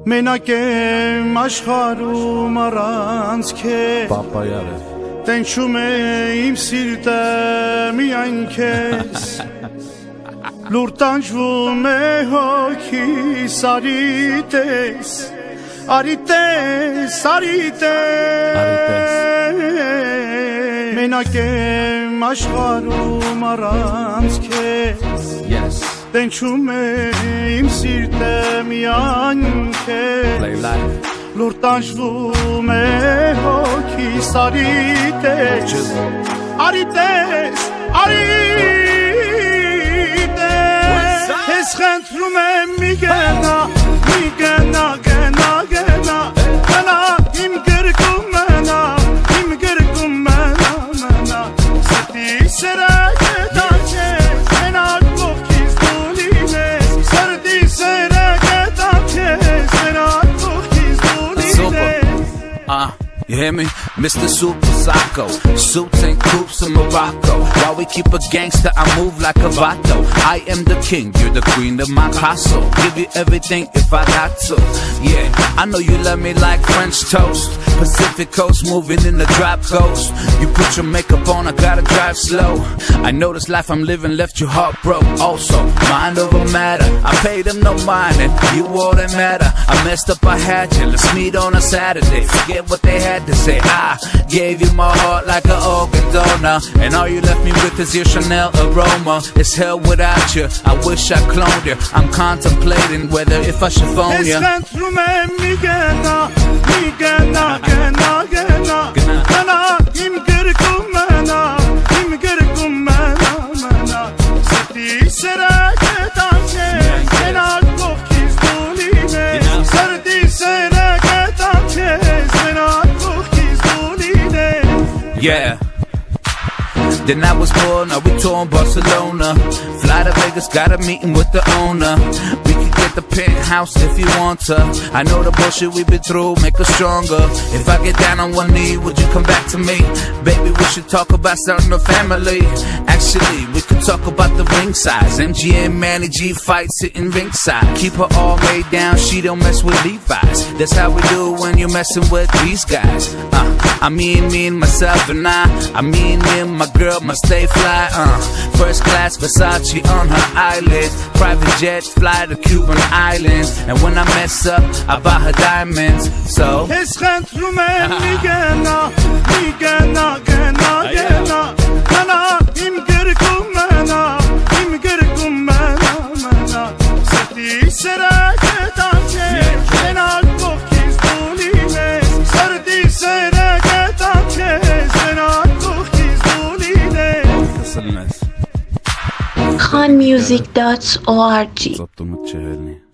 Մենակ եմ աշխարհում առանց քեզ Պապա յարը Տենչում է իմ սիրտը միայն քեզ Լուր տանջվում է հոգիս արիտես Արիտես, արիտես Մենակ եմ աշխարհում առանց քեզ Տենչում է իմ սիրտը միայն քեզ Լուր տանջվում է հոգիս արիտես Արիտես, արիտես Ես խնդրում եմ մի գնա, գնա Մնա իմ գրկում մնա, իմ գրկում մնա Սրտի սրակը տանչես, մենակ կողքից դու լինես Սրտի սրակը տանչես, մենակ կողքից դու լինես You hear me? Mr. Super Psycho Suits and coops in Morocco While we keep a gangster, I move like a vato I am the king, you're the queen of my castle Give you everything if I got to Yeah, I know you love me like French toast Pacific coast, moving in the drop coast You put your makeup on, I gotta drive slow I know this life I'm living left you heartbroken Also, mind over matter I paid them no mind and you all that matter I messed up, I had you, let's meet on a Saturday Forget what they had to say I gave you my heart like an organ donor And all you left me with is your Chanel aroma It's hell without you, I wish I cloned you I'm contemplating whether if I should phone you Im gırgım mena Sırtı sereke tançes Menal kokkiz dolines Sırtı sereke tançes Menal kokkiz dolines Yeah Then I was born, now we touring Barcelona Fly to Vegas, got a meeting with the owner We could get the penthouse if you want to I know the bullshit we've been through, make us stronger If I get down on one knee, would you come back to me? Baby, we should talk about starting a family Actually, we could talk about the ring size MG and Manny G fight sitting ringside Keep her all made down, she don't mess with Levi's That's how we do when you're messing with these guys I mean me and myself and I mean me and my girl must stay fly, First class Versace on her eyelids Private jets fly to Cuban islands And when I mess up, I buy her diamonds So Es خندروم میگنا Mana im gırgım mena Sırtı sereke tançes Menal kokkiz dolines Sırtı sereke tançes Menal kokkiz dolines Khanmusic.org Zottomut çehelni